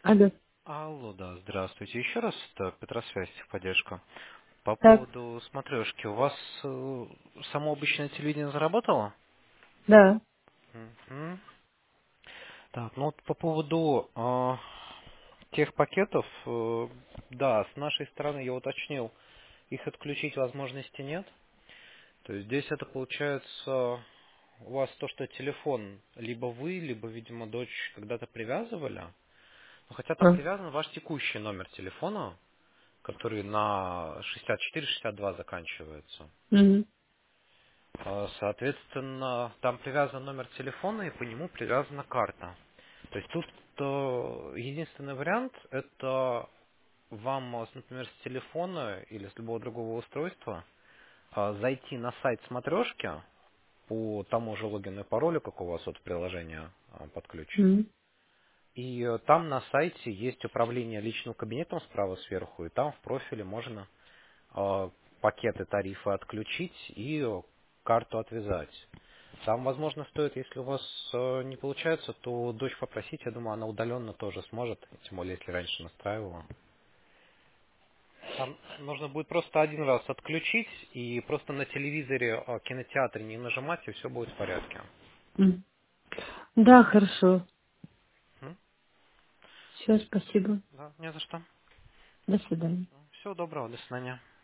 Алло. Алло, да, здравствуйте. Еще раз, это Петросвязь, техподдержка. По Так, поводу смотрешки, у вас само обычное телевидение заработало? да. Мгм. Так, ну вот по поводу тех пакетов, да, с нашей стороны я уточнил, их отключить возможности нет. То есть здесь это получается у вас то, что телефон либо вы, либо, видимо, дочь когда-то привязывали. Но хотя там А, привязан ваш текущий номер телефона, который на 64-62 заканчивается. мгм, Соответственно, там привязан номер телефона и по нему привязана карта. То есть тут единственный вариант это вам, например, с телефона или с любого другого устройства зайти на сайт смотрешки по тому же логину и паролю, как у вас от приложения подключено. мгм, И там на сайте есть управление личным кабинетом справа сверху, и там в профиле можно пакеты тарифа отключить и карту отвязать. Там, возможно, стоит, если у вас не получается, то дочь попросить, я думаю, она удаленно тоже сможет, тем более, если раньше настраивала. Там нужно будет просто один раз отключить и просто на телевизоре кинотеатре не нажимать, и все будет в порядке. мгм. Да, хорошо. М? Все, спасибо. Да, не за что. До свидания. Всего доброго, до свидания.